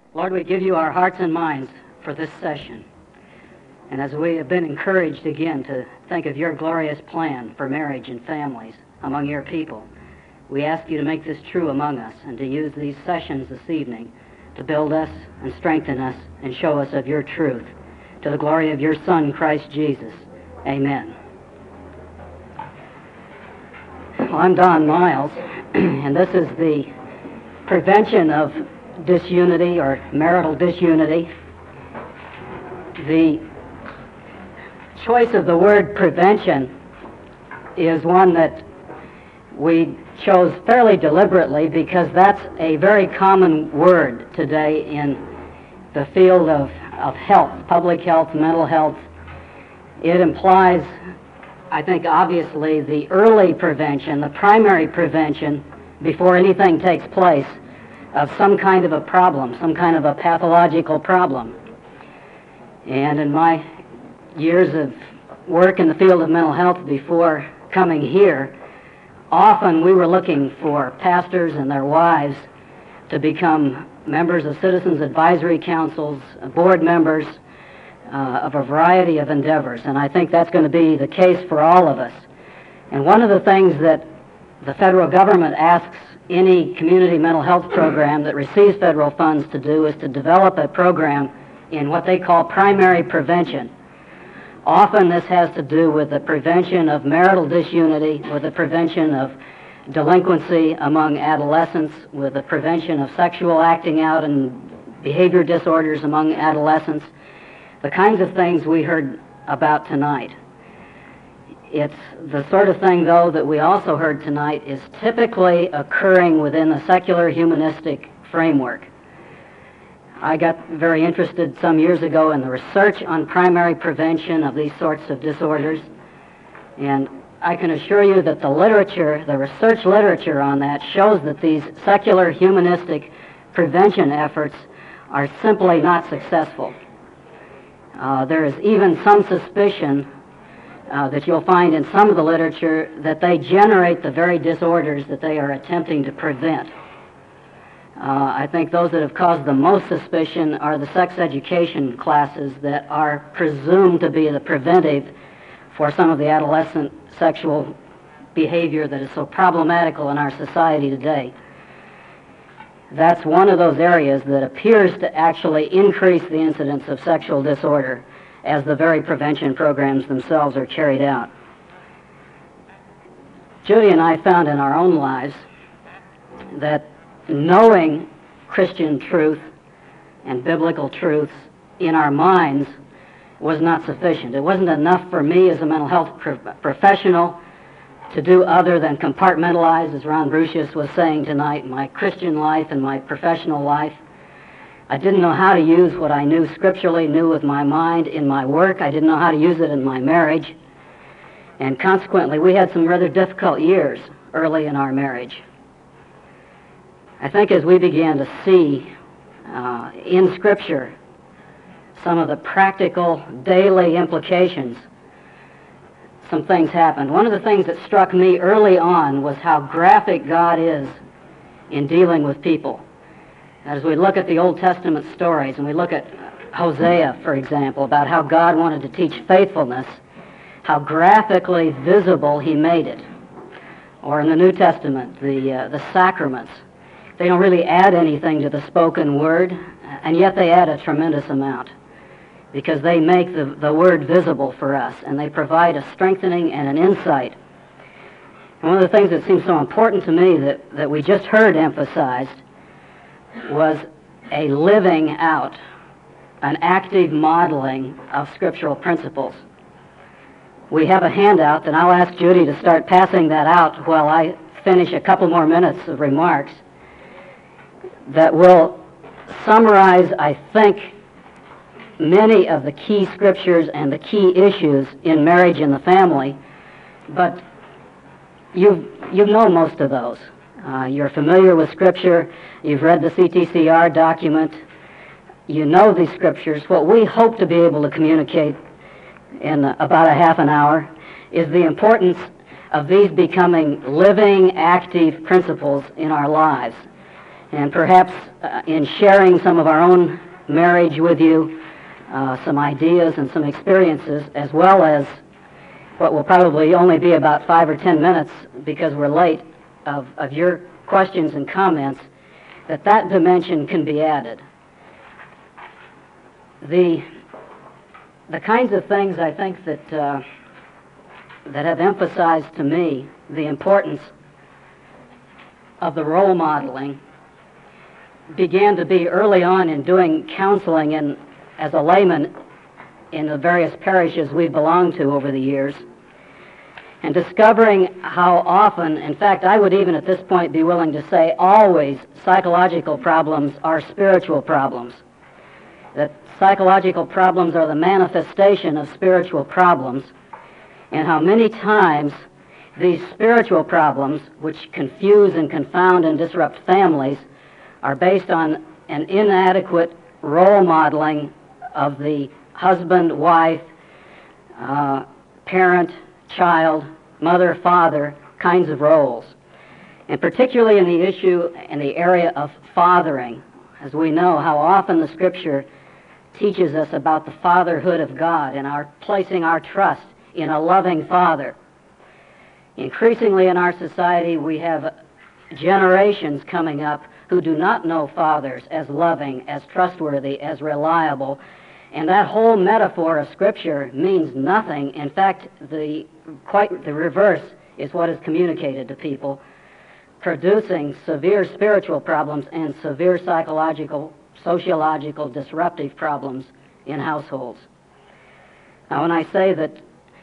Lord, we give you our hearts and minds for this session. And as we have been encouraged again to think of your glorious plan for marriage and families among your people, we ask you to make this true among us and to use these sessions this evening to build us and strengthen us and show us of your truth. To the glory of your Son, Christ Jesus. Amen. Well, I'm Don Miles, and this is the prevention of disunity or marital disunity. The choice of the word prevention is one that we chose fairly deliberately because that's a very common word today in the field of health, public health, mental health. It implies, I think, obviously the early prevention, the primary prevention before anything takes place of some kind of a problem, some kind of a pathological problem. And in my years of work in the field of mental health before coming here, often we were looking for pastors and their wives to become members of citizens advisory councils, board members of a variety of endeavors. And I think that's going to be the case for all of us. And one of the things that the federal government asks any community mental health program that receives federal funds to do is to develop a program in what they call primary prevention. Often this has to do with the prevention of marital disunity, with the prevention of delinquency among adolescents, with the prevention of sexual acting out and behavior disorders among adolescents, the kinds of things we heard about tonight. It's the sort of thing, though, that we also heard tonight is typically occurring within the secular humanistic framework. I got very interested some years ago in the research on primary prevention of these sorts of disorders, and I can assure you that the literature, the research literature on that shows that these secular humanistic prevention efforts are simply not successful. There is even some suspicion that you'll find in some of the literature that they generate the very disorders that they are attempting to prevent. I think those that have caused the most suspicion are the sex education classes that are presumed to be the preventive for some of the adolescent sexual behavior that is so problematical in our society today. That's one of those areas that appears to actually increase the incidence of sexual disorder as the very prevention programs themselves are carried out. Judy and I found in our own lives that knowing Christian truth and biblical truths in our minds was not sufficient. It wasn't enough for me as a mental health professional to do other than compartmentalize, as Ron Brucius was saying tonight, my Christian life and my professional life. I didn't know how to use what I knew scripturally, knew with my mind in my work. I didn't know how to use it in my marriage. And consequently, we had some rather difficult years early in our marriage. I think as we began to see in Scripture some of the practical daily implications, some things happened. One of the things that struck me early on was how graphic God is in dealing with people. As we look at the Old Testament stories, and we look at Hosea, for example, about how God wanted to teach faithfulness, how graphically visible he made it. Or in the New Testament, the sacraments. They don't really add anything to the spoken word, and yet they add a tremendous amount, because they make the word visible for us, and they provide a strengthening and an insight. And one of the things that seems so important to me that we just heard emphasized was a living out, an active modeling of scriptural principles. We have a handout, and I'll ask Judy to start passing that out while I finish a couple more minutes of remarks that will summarize, I think, many of the key scriptures and the key issues in marriage and the family, but you know most of those. You're familiar with Scripture. You've read the CTCR document. You know these scriptures. What we hope to be able to communicate in about a half an hour is the importance of these becoming living, active principles in our lives. And perhaps in sharing some of our own marriage with you, some ideas and some experiences, as well as what will probably only be about 5 or 10 minutes because we're late of your questions and comments, that dimension can be added. The kinds of things I think that have emphasized to me the importance of the role modeling began to be early on in doing counseling and as a layman in the various parishes we've belonged to over the years, and discovering how often, in fact, I would even at this point be willing to say always, psychological problems are spiritual problems. That psychological problems are the manifestation of spiritual problems, and how many times these spiritual problems, which confuse and confound and disrupt families, are based on an inadequate role modeling of the husband, wife, parent, child, mother, father kinds of roles. And particularly in the issue in the area of fathering, as we know how often the Scripture teaches us about the fatherhood of God and our placing our trust in a loving father. Increasingly in our society, we have generations coming up who do not know fathers as loving, as trustworthy, as reliable, and that whole metaphor of Scripture means nothing. In fact, quite the reverse is what is communicated to people, producing severe spiritual problems and severe psychological, sociological, disruptive problems in households. Now, when I say that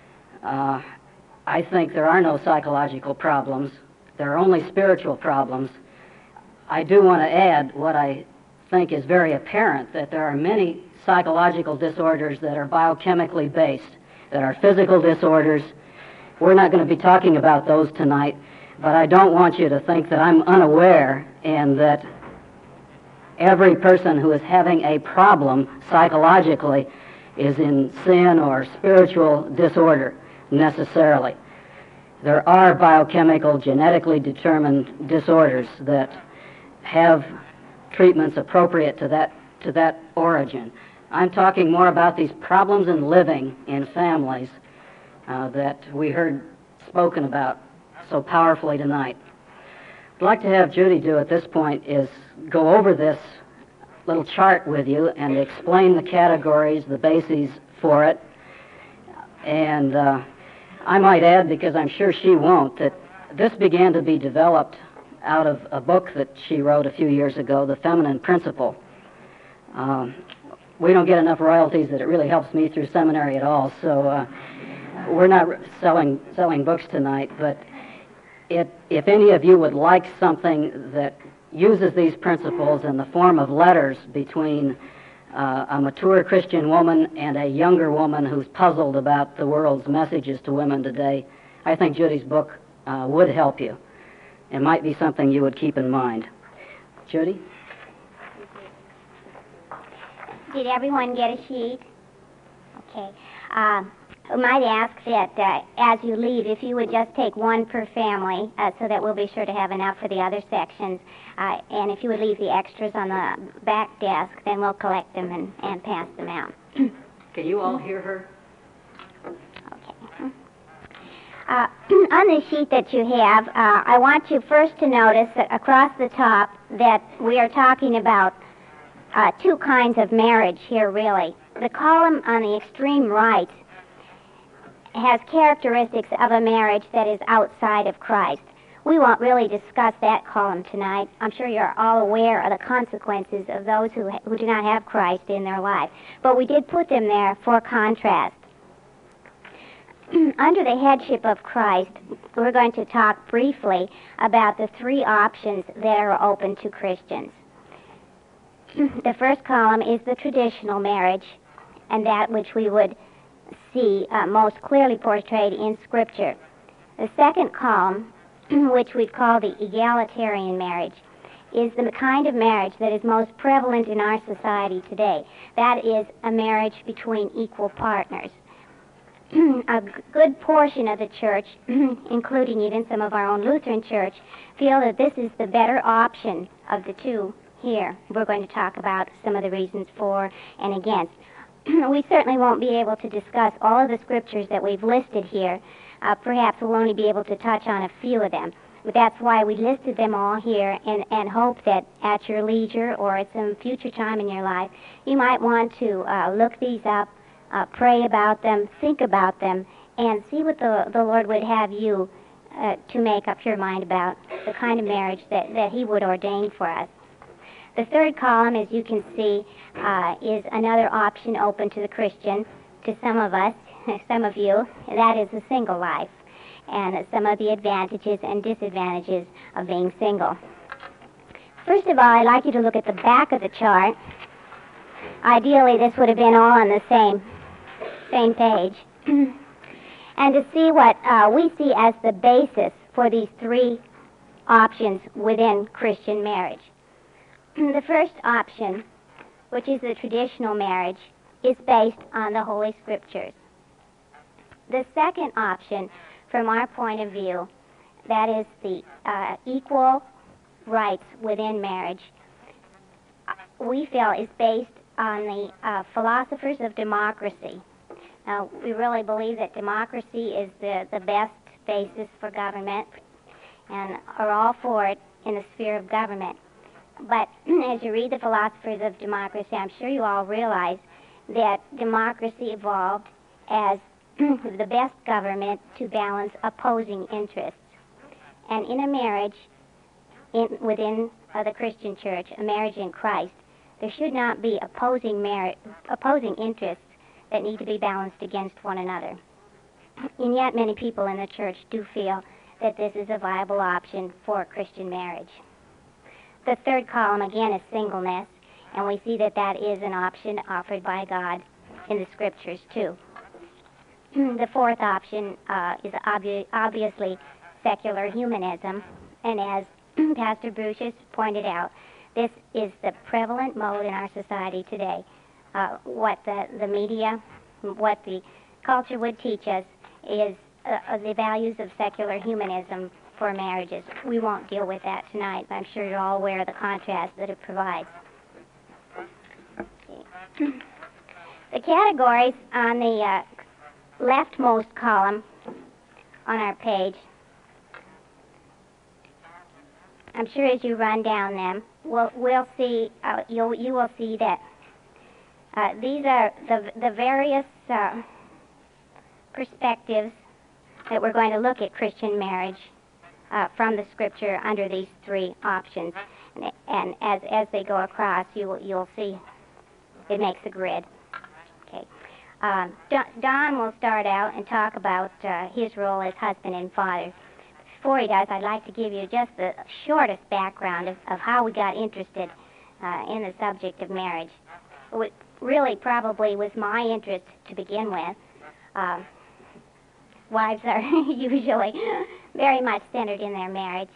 I think there are no psychological problems, there are only spiritual problems, I do want to add what I think is very apparent, that there are many psychological disorders that are biochemically based, that are physical disorders. We're not going to be talking about those tonight, but I don't want you to think that I'm unaware and that every person who is having a problem psychologically is in sin or spiritual disorder necessarily. There are biochemical, genetically determined disorders that have treatments appropriate to that origin. I'm talking more about these problems in living in families that we heard spoken about so powerfully tonight. What I'd like to have Judy do at this point is go over this little chart with you and explain the categories, the bases for it. And I might add, because I'm sure she won't, that this began to be developed out of a book that she wrote a few years ago, The Feminine Principle. We don't get enough royalties that it really helps me through seminary at all, so we're not selling books tonight. But if any of you would like something that uses these principles in the form of letters between a mature Christian woman and a younger woman who's puzzled about the world's messages to women today, I think Judy's book would help you. It might be something you would keep in mind. Judy? Did everyone get a sheet? Okay. I might ask that as you leave, if you would just take one per family, so that we'll be sure to have enough for the other sections. And if you would leave the extras on the back desk, then we'll collect them and pass them out. Can you all hear her? Okay. On the sheet that you have, I want you first to notice that across the top that we are talking about two kinds of marriage here, really. The column on the extreme right has characteristics of a marriage that is outside of Christ. We won't really discuss that column tonight. I'm sure you're all aware of the consequences of those who do not have Christ in their life. But we did put them there for contrast. Under the headship of Christ, we're going to talk briefly about the three options that are open to Christians. The first column is the traditional marriage, and that which we would see most clearly portrayed in Scripture. The second column, which we call the egalitarian marriage, is the kind of marriage that is most prevalent in our society today. That is a marriage between equal partners. a good portion of the church, including even some of our own Lutheran church, feel that this is the better option of the two here. We're going to talk about some of the reasons for and against. We certainly won't be able to discuss all of the scriptures that we've listed here. Perhaps we'll only be able to touch on a few of them. But that's why we listed them all here and hope that at your leisure or at some future time in your life, you might want to look these up, pray about them, think about them, and see what the Lord would have you to make up your mind about the kind of marriage that He would ordain for us. The third column, as you can see, is another option open to the Christian, to some of us, some of you, and that is the single life, and some of the advantages and disadvantages of being single. First of all, I'd like you to look at the back of the chart. Ideally, this would have been all on the same page. And to see what we see as the basis for these three options within Christian marriage. The first option, which is the traditional marriage, is based on the Holy Scriptures. The second option, from our point of view, that is the equal rights within marriage, we feel is based on the philosophers of democracy. Now, we really believe that democracy is the best basis for government and are all for it in the sphere of government. But as you read the philosophers of democracy, I'm sure you all realize that democracy evolved as the best government to balance opposing interests. And in a marriage within the Christian church, a marriage in Christ, there should not be opposing interests that need to be balanced against one another. And yet many people in the church do feel that this is a viable option for Christian marriage. The third column, again, is singleness, and we see that that is an option offered by God in the Scriptures, too. The fourth option is obviously secular humanism, and as Pastor Bruce has pointed out, this is the prevalent mode in our society today. What the media, what the culture would teach us is the values of secular humanism for marriages. We won't deal with that tonight, but I'm sure you're all aware of the contrast that it provides. The categories on the leftmost column on our page, I'm sure as you run down them, we'll see, you will see that these are the various perspectives that we're going to look at Christian marriage from the Scripture under these three options. And as they go across, you'll see it makes a grid. Okay. Don will start out and talk about his role as husband and father. Before he does, I'd like to give you just the shortest background of how we got interested in the subject of marriage. It really probably was my interest to begin with. Wives are usually very much centered in their marriage.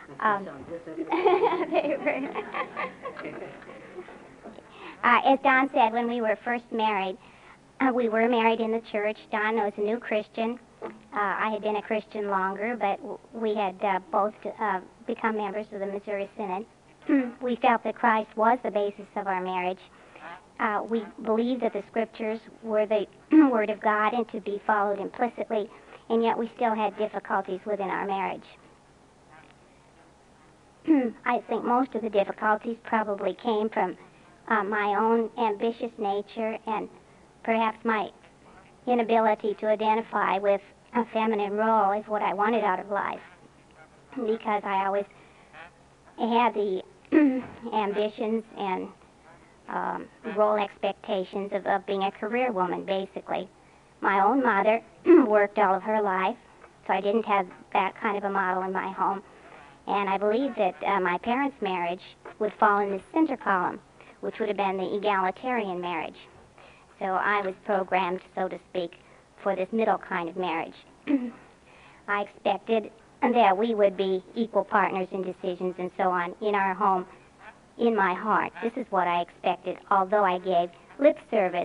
As Don said, when we were first married, we were married in the church. Don was a new Christian. I had been a Christian longer, but we had both become members of the Missouri Synod. We felt that Christ was the basis of our marriage. We believed that the Scriptures were the Word of God and to be followed implicitly, and yet we still had difficulties within our marriage. I think most of the difficulties probably came from my own ambitious nature and perhaps my inability to identify with a feminine role as what I wanted out of life, because I always had the ambitions and role expectations of being a career woman, basically. My own mother worked all of her life, so I didn't have that kind of a model in my home. And I believe that my parents' marriage would fall in the center column, which would have been the egalitarian marriage. So I was programmed, so to speak, for this middle kind of marriage. I expected that we would be equal partners in decisions and so on in our home, in my heart. This is what I expected, although I gave lip service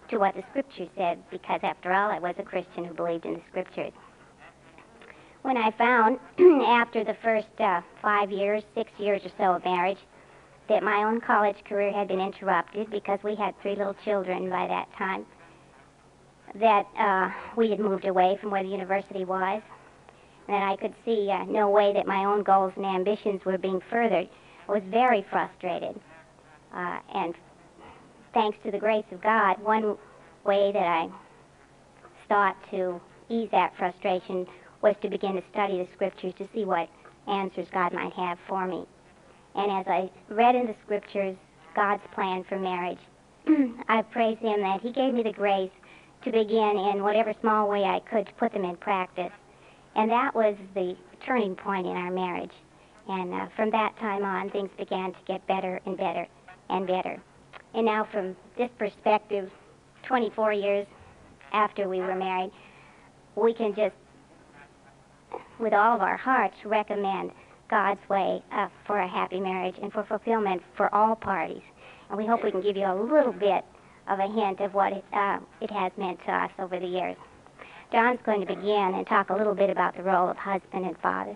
to what the Scripture said, because after all, I was a Christian who believed in the Scriptures. When I found, after the first 5 years, 6 years or so of marriage, that my own college career had been interrupted because we had 3 little children by that time, that we had moved away from where the university was, that I could see no way that my own goals and ambitions were being furthered, I was very frustrated. And thanks to the grace of God, one way that I thought to ease that frustration was to begin to study the Scriptures to see what answers God might have for me. And as I read in the Scriptures God's plan for marriage, I praise Him that He gave me the grace to begin in whatever small way I could to put them in practice. And that was the turning point in our marriage. And from that time on, things began to get better and better and better. And now from this perspective, 24 years after we were married, we can just, with all of our hearts, recommend God's way for a happy marriage and for fulfillment for all parties. And we hope we can give you a little bit of a hint of what it has meant to us over the years. John's going to begin and talk a little bit about the role of husband and father.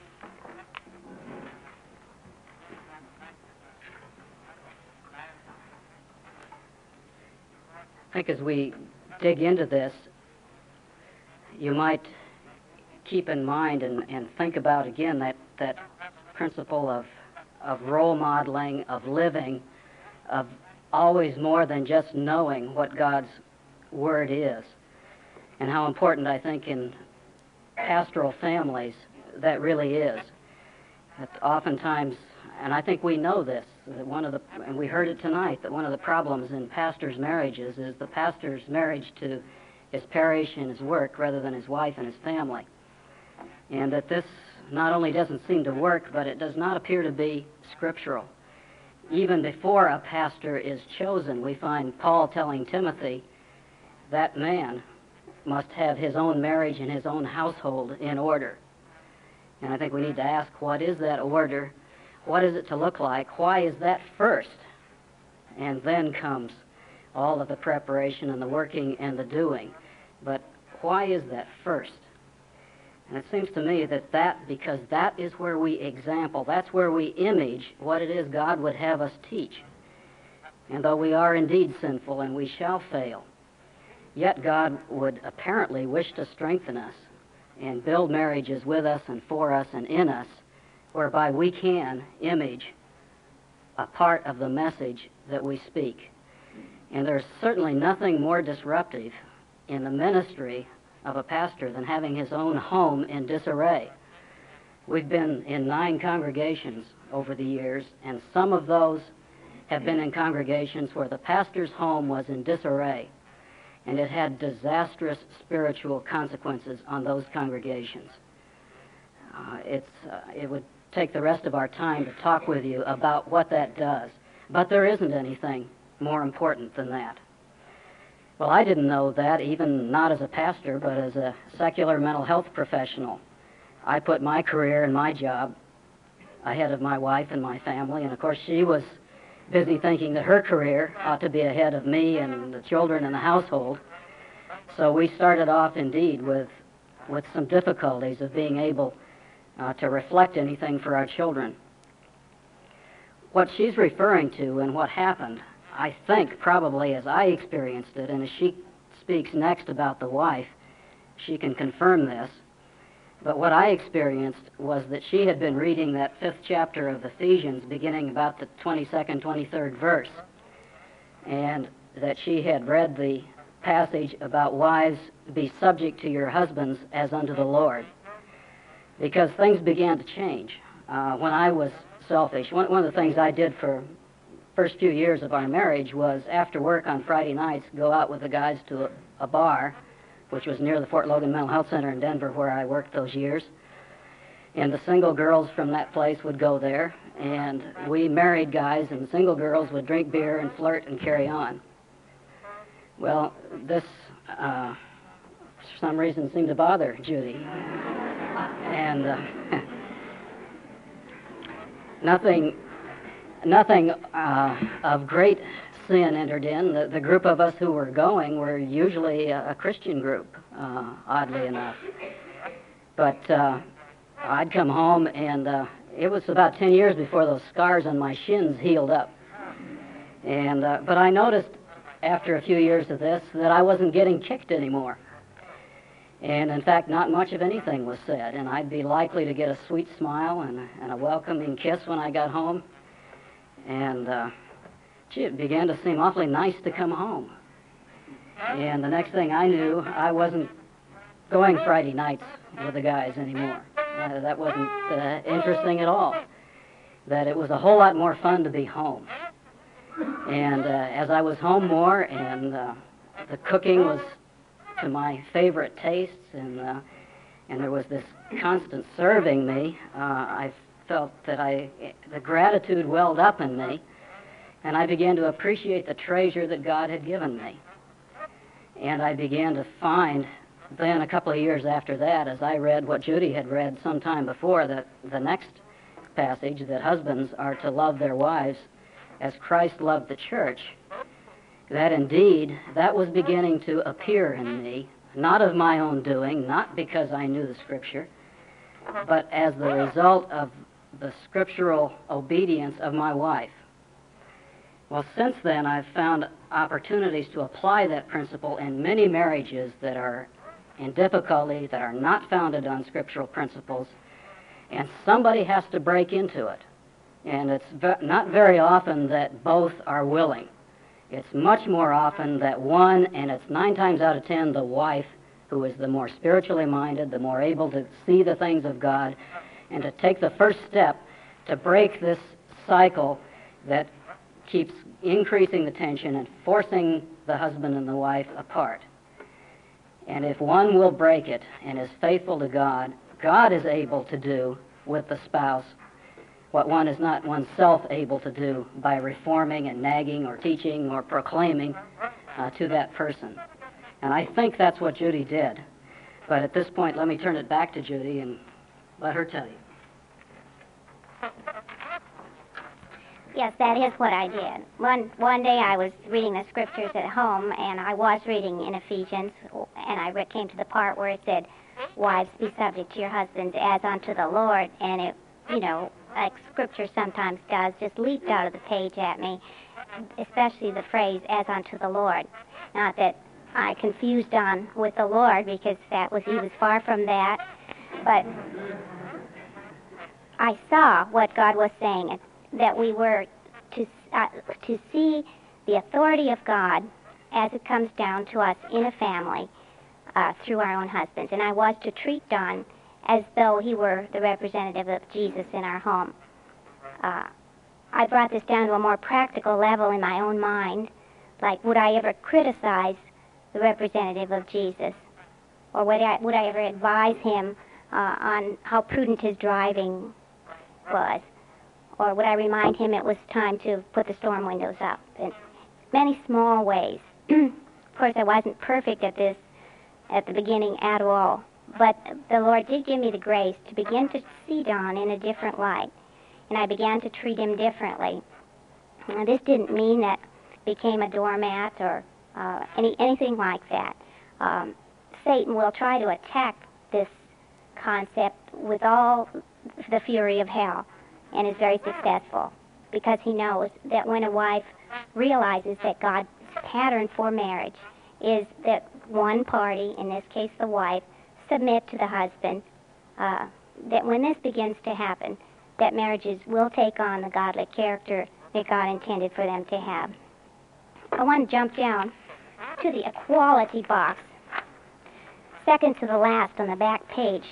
I think as we dig into this, you might keep in mind and think about again that principle of role modeling, of living, of always more than just knowing what God's Word is, and how important I think in pastoral families that really is. That oftentimes, and I think we know this, that and we heard it tonight, that one of the problems in pastors' marriages is the pastor's marriage to his parish and his work rather than his wife and his family. And that this not only doesn't seem to work, but it does not appear to be scriptural. Even before a pastor is chosen, we find Paul telling Timothy that man must have his own marriage and his own household in order. And I think we need to ask, what is that order? What is it to look like? Why is that first? And then comes all of the preparation and the working and the doing. But why is that first? And it seems to me that because that is where we example, that's where we image what it is God would have us teach. And though we are indeed sinful and we shall fail, yet God would apparently wish to strengthen us and build marriages with us and for us and in us, whereby we can image a part of the message that we speak. And there's certainly nothing more disruptive in the ministry of a pastor than having his own home in disarray. We've been in 9 congregations over the years, and some of those have been in congregations where the pastor's home was in disarray, and it had disastrous spiritual consequences on those congregations. It would take the rest of our time to talk with you about what that does, but there isn't anything more important than that. Well, I didn't know that, even not as a pastor, but as a secular mental health professional. I put my career and my job ahead of my wife and my family, and of course she was busy thinking that her career ought to be ahead of me and the children and the household. So we started off indeed with some difficulties of being able to reflect anything for our children. What she's referring to and what happened, I think probably as I experienced it, and as she speaks next about the wife, she can confirm this. But what I experienced was that she had been reading that 5th chapter of Ephesians, beginning about the 22nd, 23rd verse, and that she had read the passage about wives, be subject to your husbands as unto the Lord, because things began to change. When I was selfish, one of the things I did for first few years of our marriage was, after work on Friday nights, go out with the guys to a bar, which was near the Fort Logan Mental Health Center in Denver, where I worked those years. And the single girls from that place would go there, and we married guys and single girls would drink beer and flirt and carry on. Well, this, for some reason, seemed to bother Judy. And nothing of great sin entered in. The group of us who were going were usually a Christian group, oddly enough. But I'd come home, and it was about 10 years before those scars on my shins healed up. And but I noticed after a few years of this that I wasn't getting kicked anymore. And in fact, not much of anything was said, and I'd be likely to get a sweet smile and a welcoming kiss when I got home. And gee, it began to seem awfully nice to come home. And the next thing I knew, I wasn't going Friday nights with the guys anymore. That wasn't interesting at all. That it was a whole lot more fun to be home. And as I was home more, and the cooking was to my favorite tastes, and there was this constant serving me, I felt that the gratitude welled up in me, and I began to appreciate the treasure that God had given me. And I began to find, then a couple of years after that, as I read what Judy had read some time before, that the next passage, that husbands are to love their wives as Christ loved the church, that indeed, that was beginning to appear in me, not of my own doing, not because I knew the Scripture, but as the result of the scriptural obedience of my wife. Well, since then, I've found opportunities to apply that principle in many marriages that are in difficulty, that are not founded on scriptural principles, and somebody has to break into it. And it's not very often that both are willing. It's much more often that one, and it's 9 times out of 10 the wife, who is the more spiritually minded, the more able to see the things of God, and to take the first step to break this cycle that keeps increasing the tension and forcing the husband and the wife apart. And if one will break it and is faithful to God, God is able to do with the spouse what one is not oneself able to do by reforming and nagging or teaching or proclaiming to that person. And I think that's what Judy did. But at this point, let me turn it back to Judy and let her tell you. Yes, that is what I did. One day I was reading the scriptures at home, and I was reading in Ephesians, and I came to the part where it said, "Wives, be subject to your husbands as unto the Lord," and it, like scripture sometimes does, just leaped out of the page at me, especially the phrase, "as unto the Lord." Not that I confused on with the Lord, because he was far from that, but I saw what God was saying, that we were to see the authority of God as it comes down to us in a family through our own husbands. And I was to treat Don as though he were the representative of Jesus in our home. I brought this down to a more practical level in my own mind, like, would I ever criticize the representative of Jesus? Or would I ever advise him on how prudent his driving was? Or would I remind him it was time to put the storm windows up? In many small ways. Of course, I wasn't perfect at this at the beginning at all. But the Lord did give me the grace to begin to see Don in a different light. And I began to treat him differently. Now, this didn't mean that I became a doormat or anything like that. Satan will try to attack this concept with all the fury of hell, and is very successful, because he knows that when a wife realizes that God's pattern for marriage is that one party, in this case the wife, submit to the husband, that when this begins to happen, that marriages will take on the godly character that God intended for them to have. I want to jump down to the equality box, second to the last on the back page,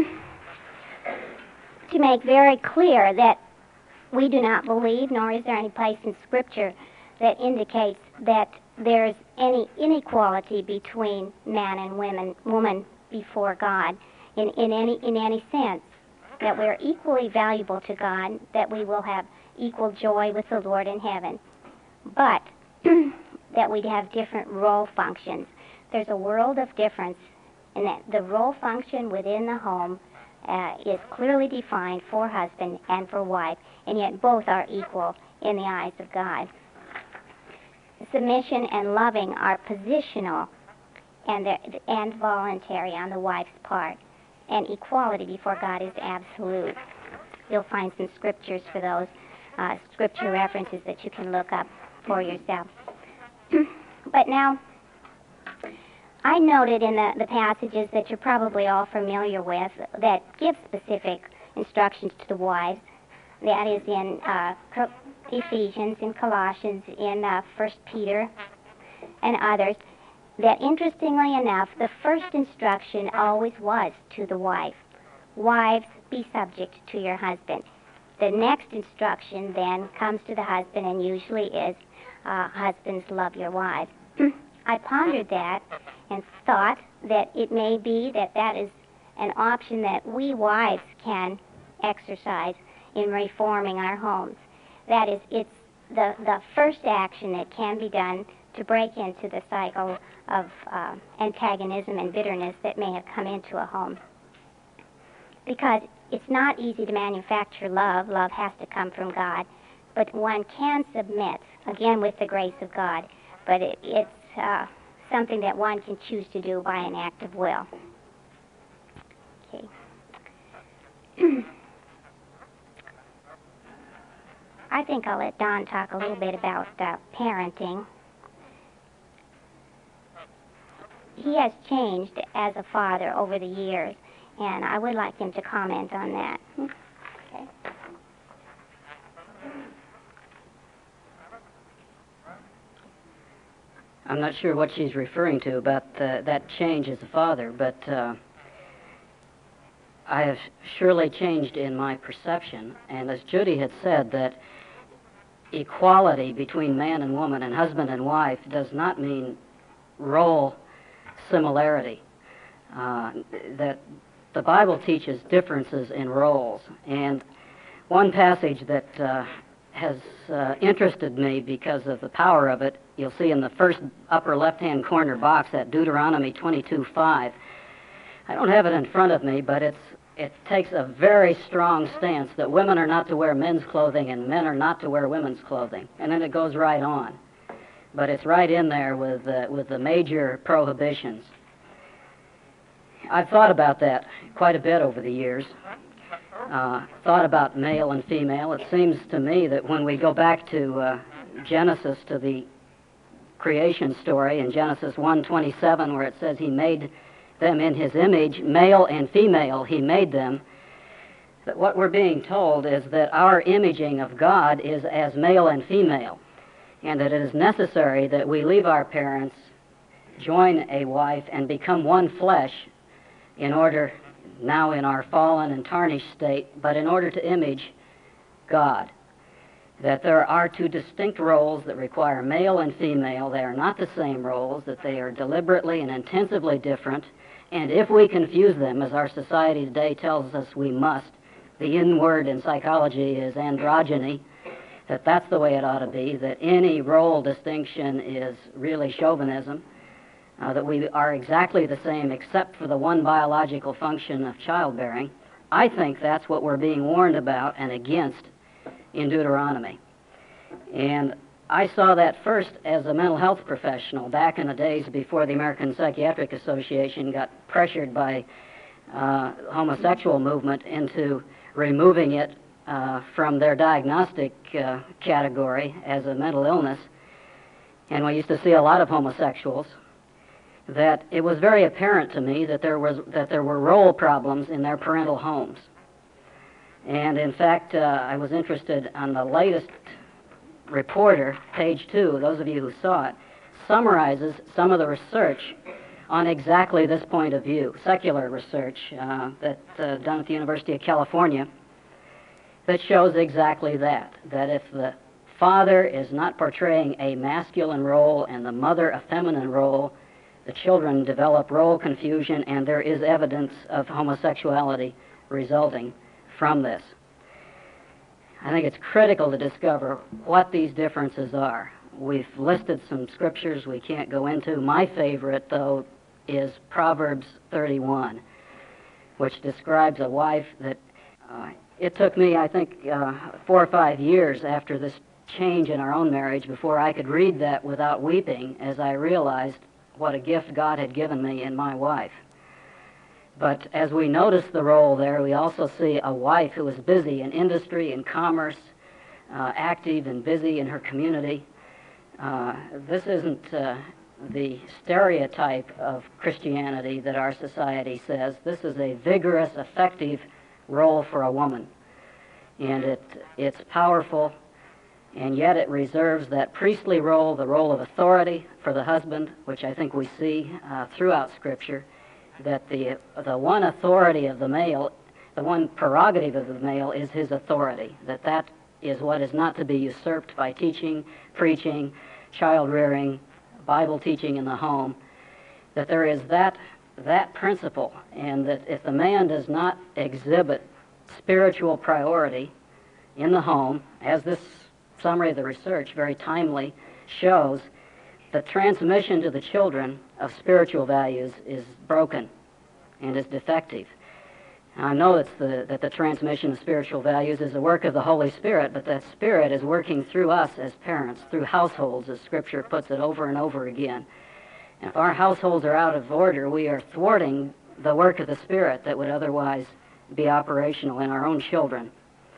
to make very clear that we do not believe, nor is there any place in Scripture that indicates that there's any inequality between man and woman before God in any sense, that we're equally valuable to God, that we will have equal joy with the Lord in heaven, but that we'd have different role functions. There's a world of difference in that the role function within the home is clearly defined for husband and for wife, and yet both are equal in the eyes of God. submission and loving are positional and voluntary on the wife's part, and equality before God is absolute. You'll find some scriptures for those, scripture references that you can look up for yourself. But now, I noted in the passages that you're probably all familiar with that give specific instructions to the wives. That is in Ephesians, in Colossians, in 1 Peter, and others. That interestingly enough, the first instruction always was to the wife. Wives, be subject to your husband. The next instruction then comes to the husband and usually is, husbands, love your wives. I pondered that and thought that it may be that that is an option that we wives can exercise in reforming our homes. That is, it's the first action that can be done to break into the cycle of antagonism and bitterness that may have come into a home. Because it's not easy to manufacture love. Love has to come from God. But one can submit, again with the grace of God, but it's something that one can choose to do by an act of will. Okay. I think I'll let Don talk a little bit about parenting. He has changed as a father over the years, and I would like him to comment on that. Okay. I'm not sure what she's referring to about that change as a father, but I have surely changed in my perception. And as Judy had said, that equality between man and woman and husband and wife does not mean role similarity. That the Bible teaches differences in roles. And one passage that has interested me because of the power of it, you'll see in the first upper left-hand corner box, that Deuteronomy 22:5. I don't have it in front of me, but it takes a very strong stance that women are not to wear men's clothing and men are not to wear women's clothing. And then it goes right on. But it's right in there with the major prohibitions. I've thought about that quite a bit over the years. Thought about male and female. It seems to me that when we go back to Genesis, to the creation story in Genesis 1:27, where it says he made them in his image, male and female he made them, that what we're being told is that our imaging of God is as male and female, and that it is necessary that we leave our parents, join a wife, and become one flesh in order, now in our fallen and tarnished state, but in order to image God. That there are two distinct roles that require male and female. They are not the same roles, that they are deliberately and intensively different. And if we confuse them, as our society today tells us we must, the in word in psychology is androgyny, that that's the way it ought to be, that any role distinction is really chauvinism, that we are exactly the same except for the one biological function of childbearing. I think that's what we're being warned about and against in Deuteronomy. And I saw that first as a mental health professional back in the days before the American Psychiatric Association got pressured by homosexual movement into removing it from their diagnostic category as a mental illness. And we used to see a lot of homosexuals. That it was very apparent to me that there were role problems in their parental homes. And in fact, I was interested on the latest Reporter, page 2, those of you who saw it, summarizes some of the research on exactly this point of view, secular research that's done at the University of California, that shows exactly that if the father is not portraying a masculine role and the mother a feminine role, the children develop role confusion, and there is evidence of homosexuality resulting from this. I think it's critical to discover what these differences are. We've listed some scriptures we can't go into. My favorite, though, is Proverbs 31, which describes a wife that it took me, I think, 4 or 5 years after this change in our own marriage before I could read that without weeping, as I realized what a gift God had given me in my wife. But as we notice the role there, we also see a wife who is busy in industry and commerce, active and busy in her community. This isn't the stereotype of Christianity that our society says. This is a vigorous, effective role for a woman. And it's powerful, and yet it reserves that priestly role, the role of authority for the husband, which I think we see throughout Scripture, that the one authority of the male, the one prerogative of the male is his authority, that is what is not to be usurped by teaching, preaching, child rearing, Bible teaching in the home, that there is that principle, and that if the man does not exhibit spiritual priority in the home, as this summary of the research very timely shows, the transmission to the children of spiritual values is broken and is defective. I know that the transmission of spiritual values is the work of the Holy Spirit, but that Spirit is working through us as parents, through households, as Scripture puts it over and over again. And if our households are out of order, we are thwarting the work of the Spirit that would otherwise be operational in our own children.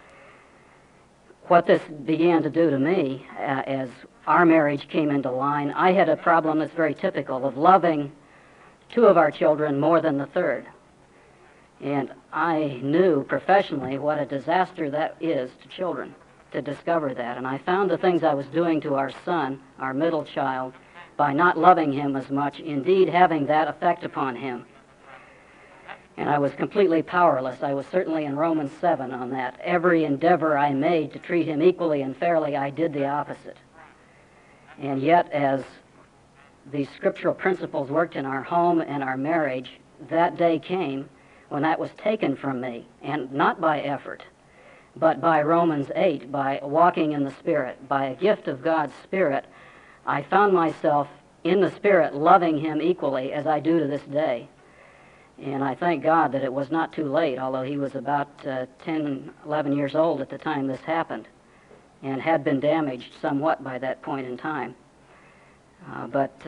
What this began to do to me as our marriage came into line, I had a problem that's very typical of loving two of our children more than the third. And I knew professionally what a disaster that is to children, to discover that. And I found the things I was doing to our son, our middle child, by not loving him as much, indeed having that effect upon him. And I was completely powerless. I was certainly in Romans 7 on that. Every endeavor I made to treat him equally and fairly, I did the opposite. And yet, as these scriptural principles worked in our home and our marriage, that day came when that was taken from me, and not by effort, but by Romans 8, by walking in the Spirit, by a gift of God's Spirit. I found myself in the Spirit loving him equally as I do to this day. And I thank God that it was not too late, although he was about 10, 11 years old at the time this happened, and had been damaged somewhat by that point in time. But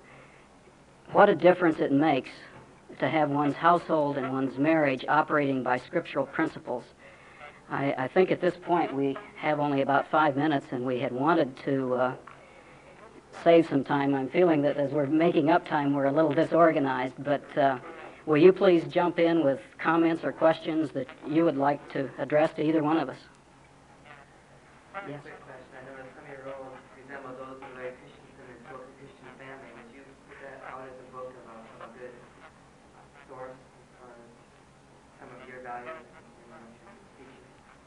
what a difference it makes to have one's household and one's marriage operating by scriptural principles. I think at this point we have only about 5 minutes, and we had wanted to save some time. I'm feeling that as we're making up time, we're a little disorganized, but will you please jump in with comments or questions that you would like to address to either one of us? Yes. Quick question. I know that some of your roles resemble those of a Christian and a Christian family. Would you put that out as a book of a good source for some of your values and teachings?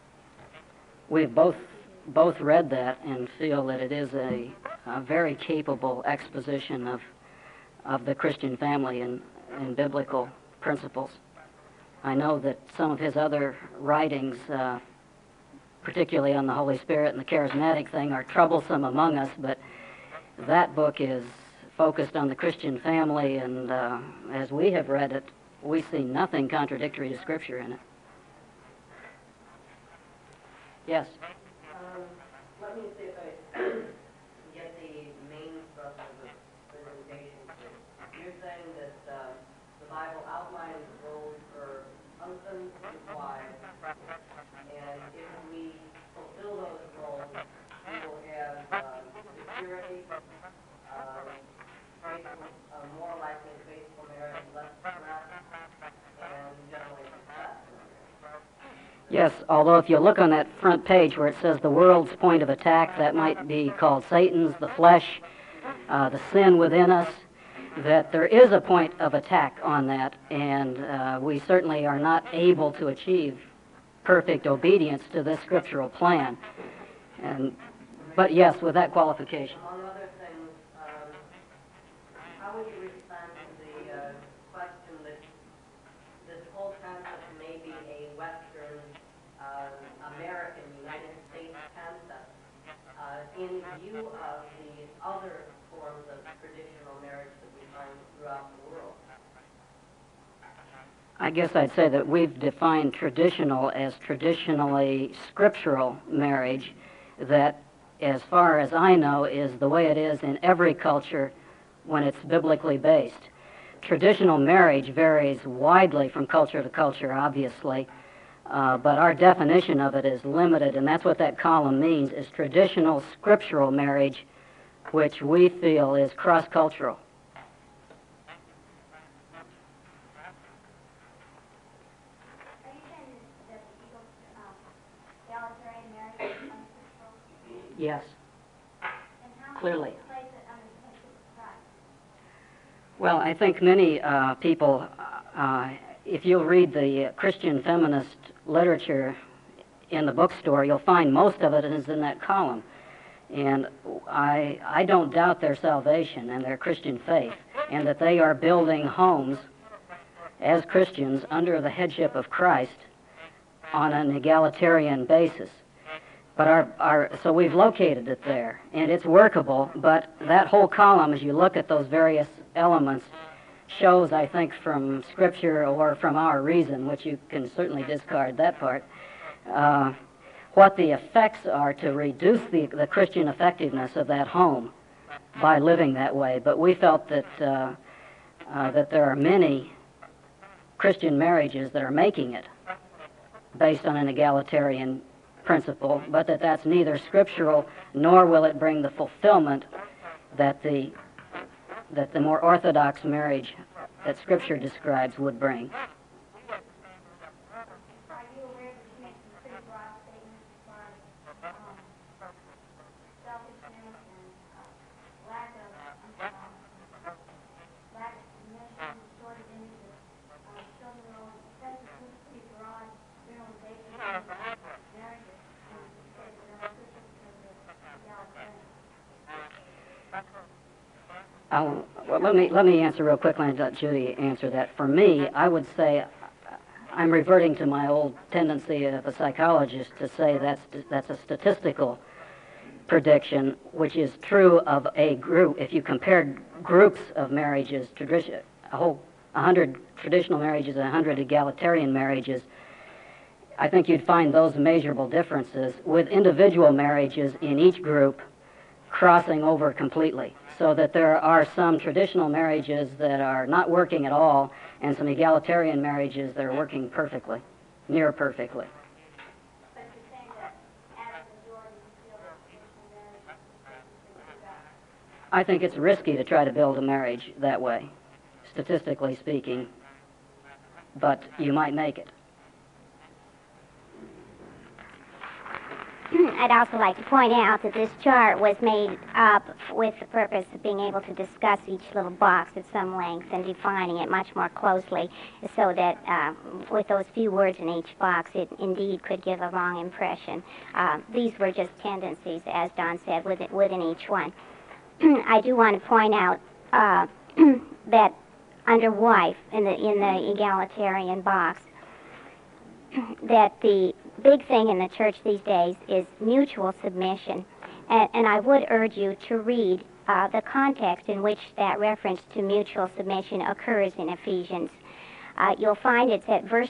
We've both read that and feel that it is a very capable exposition of the Christian family and biblical principles. I know that some of his other writings, particularly on the Holy Spirit and the charismatic thing, are troublesome among us, but that book is focused on the Christian family, and as we have read it, we see nothing contradictory to Scripture in it. Yes? Let me see if I get the main thrust of the presentation. You're saying that the Bible outlines roles for husbands and wives, and if we fulfill those roles, we will have security, more likely faithful marriage, less stress, and generally success. Yes, although if you look on that front page where it says the world's point of attack, that might be called Satan's, the flesh, the sin within us, that there is a point of attack on that, and we certainly are not able to achieve perfect obedience to this scriptural plan. But yes, with that qualification. Among other things, how would you respond to the question that this whole concept may be a Western, American, United States concept in view of the other forms of traditional marriage that we find throughout the world? I guess I'd say that we've defined traditional as traditionally scriptural marriage, that as far as I know, is the way it is in every culture when it's biblically based. Traditional marriage varies widely from culture to culture, obviously, but our definition of it is limited, and that's what that column means, is traditional scriptural marriage, which we feel is cross-cultural. Yes, clearly. Well, I think many people, if you'll read the Christian feminist literature in the bookstore, you'll find most of it is in that column. And I don't doubt their salvation and their Christian faith, and that they are building homes as Christians under the headship of Christ on an egalitarian basis. But so we've located it there, and it's workable, but that whole column, as you look at those various elements, shows, I think, from Scripture or from our reason, which you can certainly discard that part, what the effects are to reduce the Christian effectiveness of that home by living that way. But we felt that that there are many Christian marriages that are making it based on an egalitarian principle, but that's neither scriptural nor will it bring the fulfillment that the more orthodox marriage that Scripture describes would bring. Well, let me answer real quickly and let Judy answer that. For me, I would say I'm reverting to my old tendency of a psychologist to say that's a statistical prediction, which is true of a group. If you compared groups of marriages, 100 traditional marriages and 100 egalitarian marriages, I think you'd find those measurable differences, with individual marriages in each group crossing over completely, so that there are some traditional marriages that are not working at all and some egalitarian marriages that are working perfectly, near perfectly. But you're saying that as a majority you feel that traditional marriage. I think it's risky to try to build a marriage that way, statistically speaking, but you might make it. I'd also like to point out that this chart was made up with the purpose of being able to discuss each little box at some length and defining it much more closely, so that with those few words in each box, it indeed could give a wrong impression. These were just tendencies, as Don said, within each one. I do want to point out that under wife, in the egalitarian box, that the big thing in the church these days is mutual submission. And I would urge you to read the context in which that reference to mutual submission occurs in Ephesians. You'll find it's at verse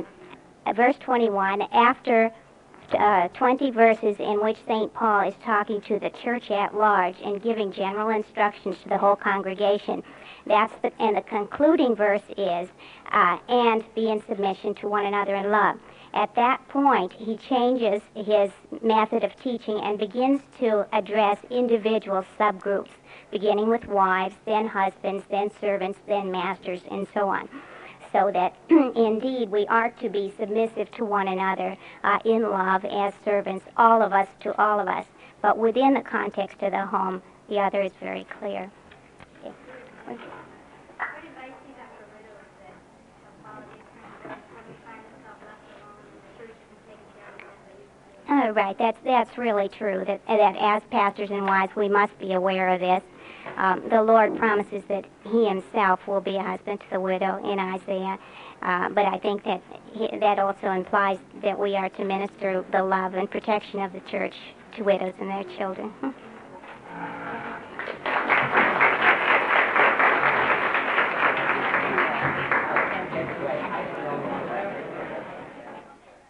21, after 20 verses in which St. Paul is talking to the church at large and giving general instructions to the whole congregation. And the concluding verse is, and be in submission to one another in love. At that point, he changes his method of teaching and begins to address individual subgroups, beginning with wives, then husbands, then servants, then masters, and so on. So that indeed we are to be submissive to one another in love as servants, all of us to all of us. But within the context of the home, the other is very clear. Okay. Right, that's really true, that as pastors and wives we must be aware of this. The Lord promises that He Himself will be a husband to the widow in Isaiah, but I think that that also implies that we are to minister the love and protection of the church to widows and their children.